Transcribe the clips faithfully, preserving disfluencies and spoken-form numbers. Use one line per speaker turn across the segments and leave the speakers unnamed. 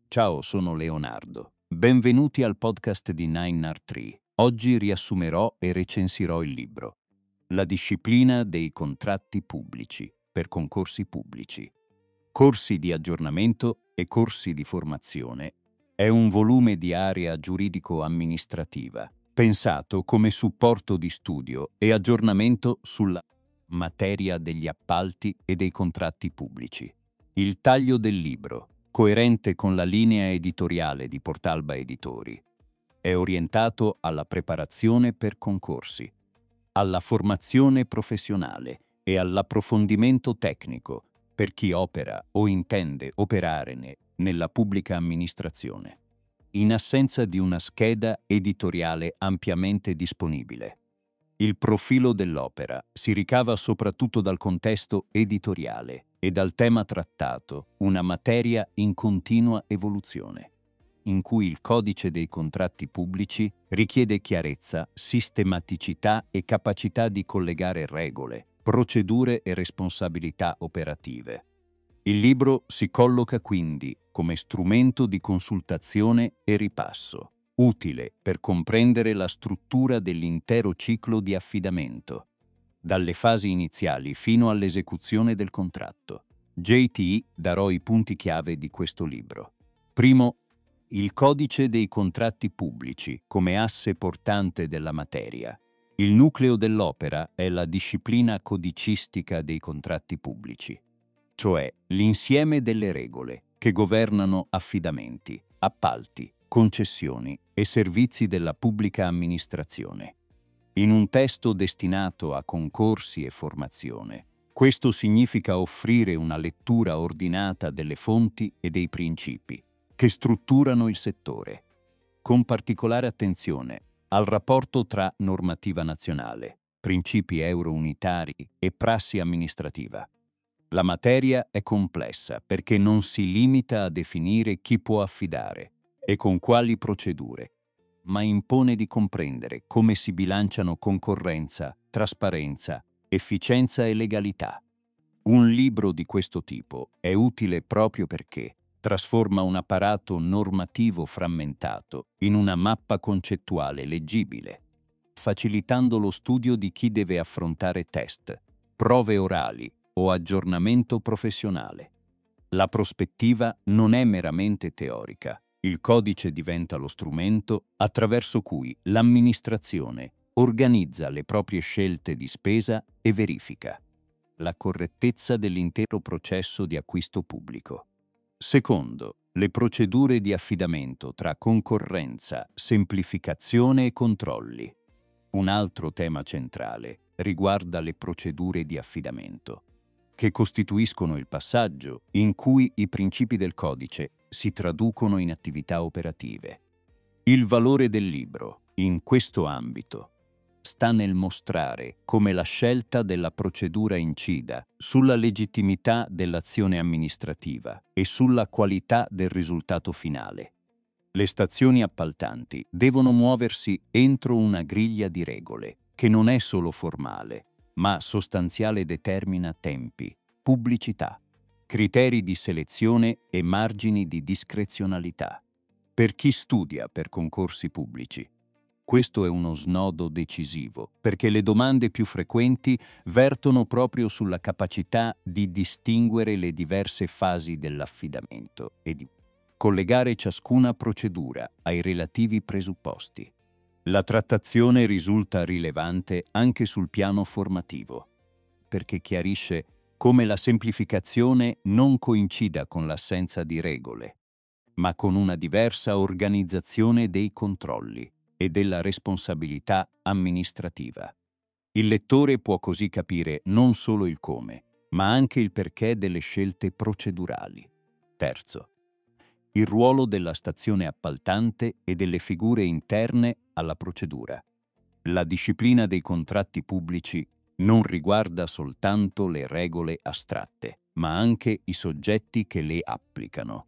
Ciao, sono Leonardo. Benvenuti al podcast di nine R tre. Oggi riassumerò e recensirò il libro La disciplina dei contratti pubblici per concorsi pubblici. Corsi di aggiornamento e corsi di formazione è un volume di area giuridico-amministrativa, pensato come supporto di studio e aggiornamento sulla materia degli appalti e dei contratti pubblici. Il taglio del libro, coerente con la linea editoriale di Portalba Editori, è orientato alla preparazione per concorsi, alla formazione professionale e all'approfondimento tecnico per chi opera o intende operare ne- nella pubblica amministrazione, in assenza di una scheda editoriale ampiamente disponibile. Il profilo dell'opera si ricava soprattutto dal contesto editoriale e dal tema trattato, una materia in continua evoluzione, in cui il codice dei contratti pubblici richiede chiarezza, sistematicità e capacità di collegare regole, procedure e responsabilità operative. Il libro si colloca quindi come strumento di consultazione e ripasso, utile per comprendere la struttura dell'intero ciclo di affidamento, dalle fasi iniziali fino all'esecuzione del contratto. J T darò i punti chiave di questo libro. Primo, il codice dei contratti pubblici come asse portante della materia. Il nucleo dell'opera è la disciplina codicistica dei contratti pubblici, cioè l'insieme delle regole che governano affidamenti, appalti, concessioni e servizi della pubblica amministrazione. In un testo destinato a concorsi e formazione, questo significa offrire una lettura ordinata delle fonti e dei principi che strutturano il settore, con particolare attenzione al rapporto tra normativa nazionale, principi euro-unitari e prassi amministrativa. La materia è complessa perché non si limita a definire chi può affidare e con quali procedure, ma impone di comprendere come si bilanciano concorrenza, trasparenza, efficienza e legalità. Un libro di questo tipo è utile proprio perché trasforma un apparato normativo frammentato in una mappa concettuale leggibile, facilitando lo studio di chi deve affrontare test, prove orali o aggiornamento professionale. La prospettiva non è meramente teorica. Il codice diventa lo strumento attraverso cui l'amministrazione organizza le proprie scelte di spesa e verifica la correttezza dell'intero processo di acquisto pubblico. Secondo, le procedure di affidamento tra concorrenza, semplificazione e controlli. Un altro tema centrale riguarda le procedure di affidamento, che costituiscono il passaggio in cui i principi del codice si traducono in attività operative. Il valore del libro, in questo ambito, sta nel mostrare come la scelta della procedura incida sulla legittimità dell'azione amministrativa e sulla qualità del risultato finale. Le stazioni appaltanti devono muoversi entro una griglia di regole che non è solo formale, ma sostanziale, determina tempi, pubblicità, criteri di selezione e margini di discrezionalità. Per chi studia per concorsi pubblici, questo è uno snodo decisivo, perché le domande più frequenti vertono proprio sulla capacità di distinguere le diverse fasi dell'affidamento e di collegare ciascuna procedura ai relativi presupposti. La trattazione risulta rilevante anche sul piano formativo, perché chiarisce come la semplificazione non coincida con l'assenza di regole, ma con una diversa organizzazione dei controlli e della responsabilità amministrativa. Il lettore può così capire non solo il come, ma anche il perché delle scelte procedurali. Terzo, il ruolo della stazione appaltante e delle figure interne alla procedura. La disciplina dei contratti pubblici non riguarda soltanto le regole astratte, ma anche i soggetti che le applicano.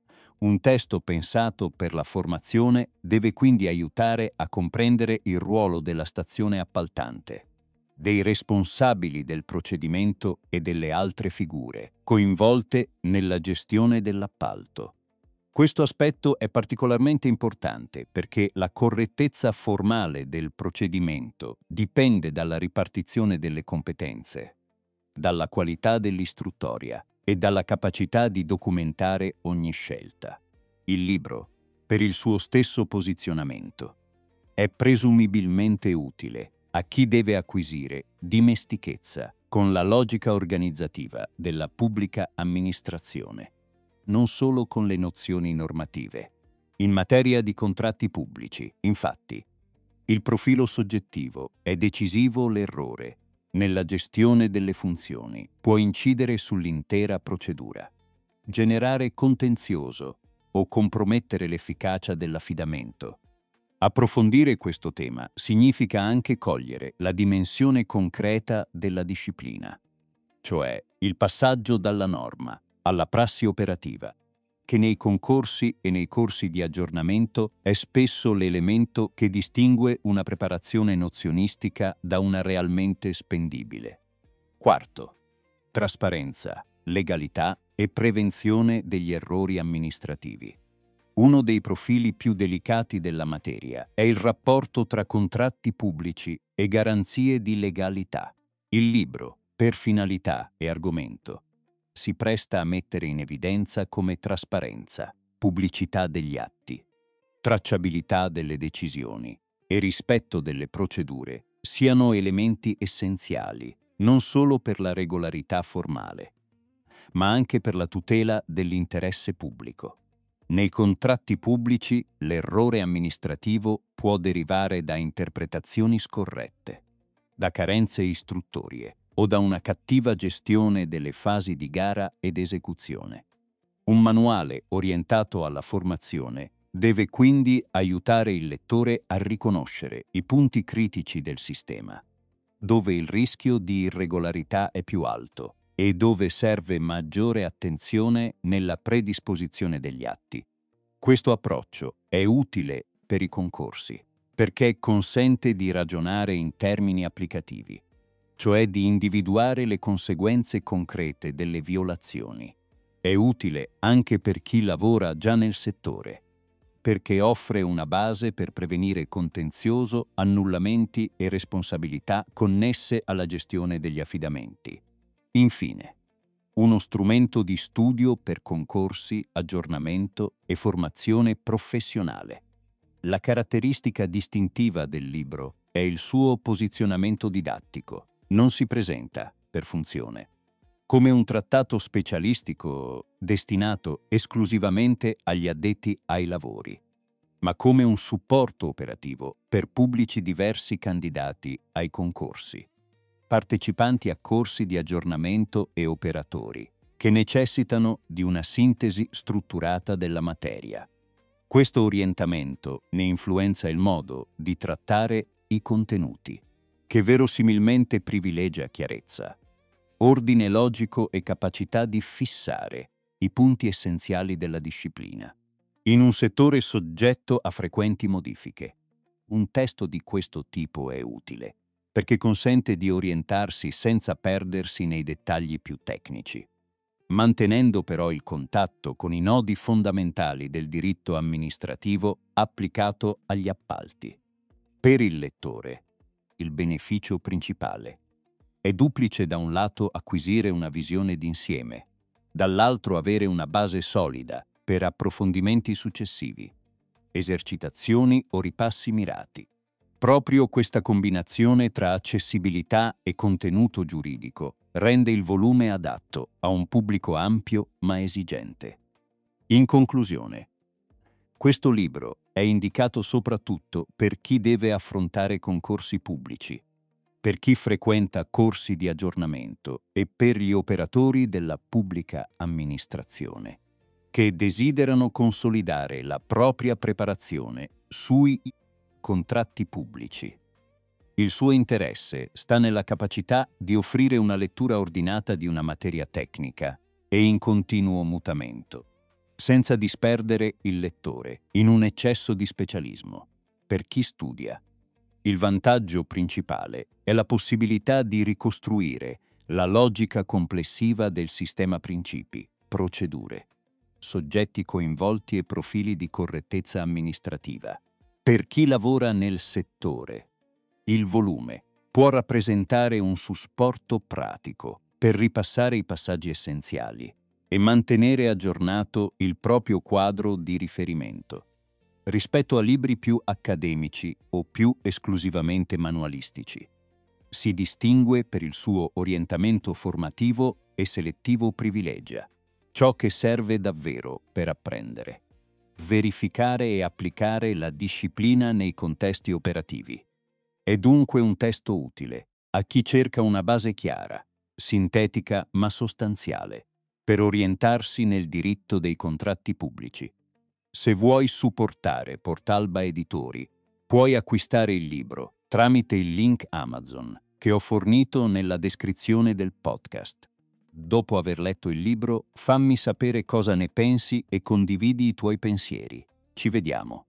Un testo pensato per la formazione deve quindi aiutare a comprendere il ruolo della stazione appaltante, dei responsabili del procedimento e delle altre figure coinvolte nella gestione dell'appalto. Questo aspetto è particolarmente importante perché la correttezza formale del procedimento dipende dalla ripartizione delle competenze, dalla qualità dell'istruttoria e dalla capacità di documentare ogni scelta. Il libro, per il suo stesso posizionamento, è presumibilmente utile a chi deve acquisire dimestichezza con la logica organizzativa della pubblica amministrazione, non solo con le nozioni normative. In materia di contratti pubblici, infatti, il profilo soggettivo è decisivo. L'errore nella gestione delle funzioni può incidere sull'intera procedura, generare contenzioso o compromettere l'efficacia dell'affidamento. Approfondire questo tema significa anche cogliere la dimensione concreta della disciplina, cioè il passaggio dalla norma alla prassi operativa, che nei concorsi e nei corsi di aggiornamento è spesso l'elemento che distingue una preparazione nozionistica da una realmente spendibile. Quarto, trasparenza, legalità e prevenzione degli errori amministrativi. Uno dei profili più delicati della materia è il rapporto tra contratti pubblici e garanzie di legalità. Il libro, per finalità e argomento, si presta a mettere in evidenza come trasparenza, pubblicità degli atti, tracciabilità delle decisioni e rispetto delle procedure siano elementi essenziali non solo per la regolarità formale, ma anche per la tutela dell'interesse pubblico. Nei contratti pubblici l'errore amministrativo può derivare da interpretazioni scorrette, da carenze istruttorie o da una cattiva gestione delle fasi di gara ed esecuzione. Un manuale orientato alla formazione deve quindi aiutare il lettore a riconoscere i punti critici del sistema, dove il rischio di irregolarità è più alto e dove serve maggiore attenzione nella predisposizione degli atti. Questo approccio è utile per i concorsi perché consente di ragionare in termini applicativi, cioè di individuare le conseguenze concrete delle violazioni. È utile anche per chi lavora già nel settore, perché offre una base per prevenire contenzioso, annullamenti e responsabilità connesse alla gestione degli affidamenti. Infine, uno strumento di studio per concorsi, aggiornamento e formazione professionale. La caratteristica distintiva del libro è il suo posizionamento didattico. Non si presenta, per funzione, come un trattato specialistico destinato esclusivamente agli addetti ai lavori, ma come un supporto operativo per pubblici diversi candidati ai concorsi, partecipanti a corsi di aggiornamento e operatori, che necessitano di una sintesi strutturata della materia. Questo orientamento ne influenza il modo di trattare i contenuti, che verosimilmente privilegia chiarezza, ordine logico e capacità di fissare i punti essenziali della disciplina. In un settore soggetto a frequenti modifiche, un testo di questo tipo è utile, perché consente di orientarsi senza perdersi nei dettagli più tecnici, mantenendo però il contatto con i nodi fondamentali del diritto amministrativo applicato agli appalti. Per il lettore, il beneficio principale è duplice: da un lato acquisire una visione d'insieme, dall'altro avere una base solida per approfondimenti successivi, esercitazioni o ripassi mirati. Proprio questa combinazione tra accessibilità e contenuto giuridico rende il volume adatto a un pubblico ampio ma esigente. In conclusione, questo libro è indicato soprattutto per chi deve affrontare concorsi pubblici, per chi frequenta corsi di aggiornamento e per gli operatori della pubblica amministrazione, che desiderano consolidare la propria preparazione sui contratti pubblici. Il suo interesse sta nella capacità di offrire una lettura ordinata di una materia tecnica e in continuo mutamento, senza disperdere il lettore in un eccesso di specialismo. Per chi studia, il vantaggio principale è la possibilità di ricostruire la logica complessiva del sistema principi, procedure soggetti coinvolti e profili di correttezza amministrativa. Per chi lavora nel settore, il volume può rappresentare un supporto pratico per ripassare i passaggi essenziali e mantenere aggiornato il proprio quadro di riferimento. Rispetto a libri più accademici o più esclusivamente manualistici, si distingue per il suo orientamento formativo e selettivo privilegia ciò che serve davvero per apprendere, verificare e applicare la disciplina nei contesti operativi. È dunque un testo utile a chi cerca una base chiara, sintetica ma sostanziale, per orientarsi nel diritto dei contratti pubblici. Se vuoi supportare Portalba Editori, puoi acquistare il libro tramite il link Amazon che ho fornito nella descrizione del podcast. Dopo aver letto il libro, fammi sapere cosa ne pensi e condividi i tuoi pensieri. Ci vediamo.